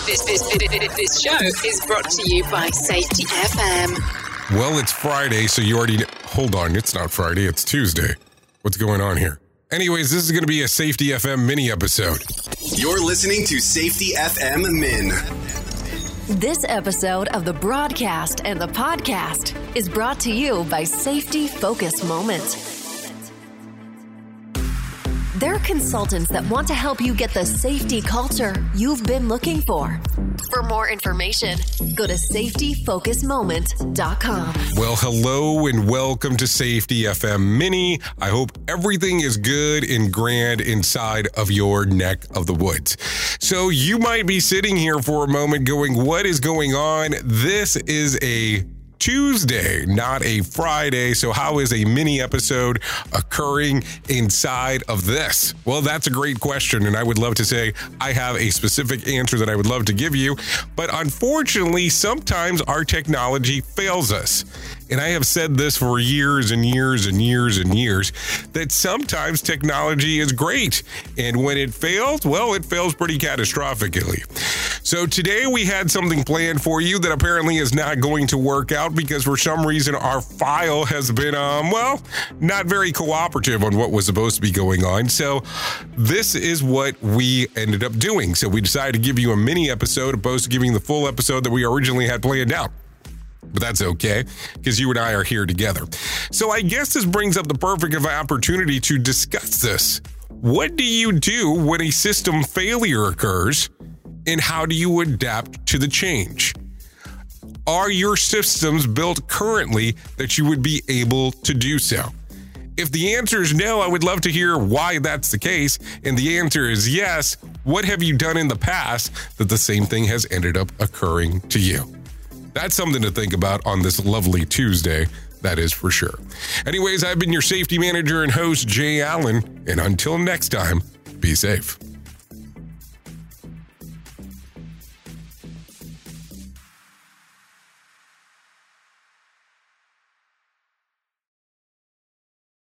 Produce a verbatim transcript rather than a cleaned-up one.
This, this, this, this show is brought to you by Safety F M. Well, it's Friday, so you already... Hold on, it's not Friday, it's Tuesday. What's going on here? Anyways, this is going to be a Safety F M mini episode. You're listening to Safety F M Min. This episode of the broadcast and the podcast is brought to you by Safety Focus Moment. They're consultants that want to help you get the safety culture you've been looking for. For more information, go to safety focus moment dot com. Well, hello and welcome to Safety F M Mini. I hope everything is good and grand inside of your neck of the woods. So you might be sitting here for a moment going, what is going on? This is a Tuesday, not a Friday. So how is a mini episode occurring inside of this? Well, that's a great question. And I would love to say I have a specific answer that I would love to give you. But unfortunately, sometimes our technology fails us. And I have said this for years and years and years and years, that sometimes technology is great. And when it fails, well, it fails pretty catastrophically. So today we had something planned for you that apparently is not going to work out because for some reason our file has been, um, well, not very cooperative on what was supposed to be going on. So this is what we ended up doing. So we decided to give you a mini episode opposed to giving the full episode that we originally had planned out. But that's okay, because you and I are here together. So I guess this brings up the perfect of opportunity to discuss this. What do you do when a system failure occurs, and how do you adapt to the change? Are your systems built currently that you would be able to do so? If the answer is no, I would love to hear why that's the case. And the answer is yes, what have you done in the past that the same thing has ended up occurring to you? That's something to think about on this lovely Tuesday, that is for sure. Anyways, I've been your safety manager and host, Jay Allen, and until next time, be safe.